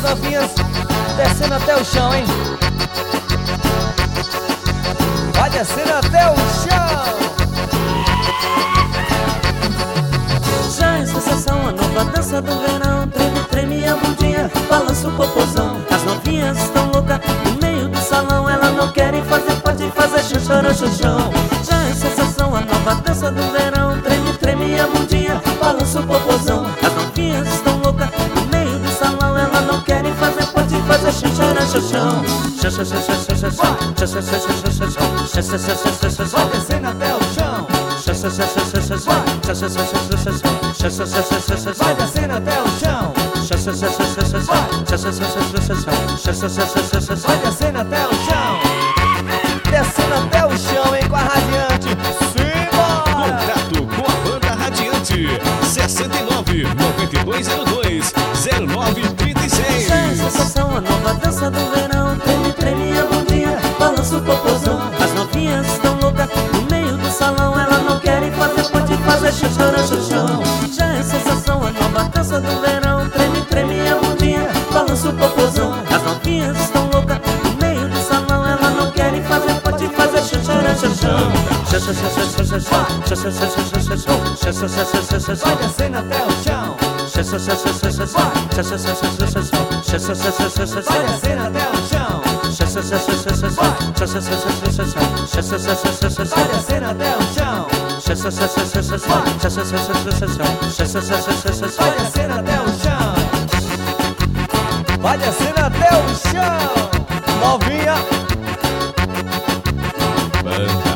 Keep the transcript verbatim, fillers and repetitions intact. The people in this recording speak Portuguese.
novinhas descendo até o chão, hein? Vai descendo até o chão. Já é sensação, a nova dança do verão. Treme, treme a bundinha, balança o popozão. As novinhas estão loucas no meio do salão. Elas não querem fazer, pode fazer xixora, xuxão. Já é sensação, a nova dança do verão. Treme, treme a bundinha, balança o popozão. As novinhas estão loucas no meio do salão. Elas não querem fazer, pode fazer xixora, xuxão. Vai descendo até o chão. Vai descendo até o chão. Vai descendo até o chão. Descendo até o chão, hein, com a Radiante. Simbora! Contato com a banda Radiante sessenta e nove, noventa e dois zero dois, zero nove trinta e seis. Já é sensação, a nova dança do verão. Treme, treme a bundinha, balança o popozão. As novinhas estão loucas no meio do salão. Elas não querem fazer, pode fazer xixora, xuxão. Já é sensação, a nova dança do verão. Treme, treme a bundinha, balança o popozão. As novinhas estão loucas no meio do salão. Elas não querem fazer, pode fazer xixora, xuxão. Vai descendo até o chão. Vai descendo até o chão. Vai descendo até o chão. Vai descendo até o chão. Vai descendo até o chão. Novinha. Banda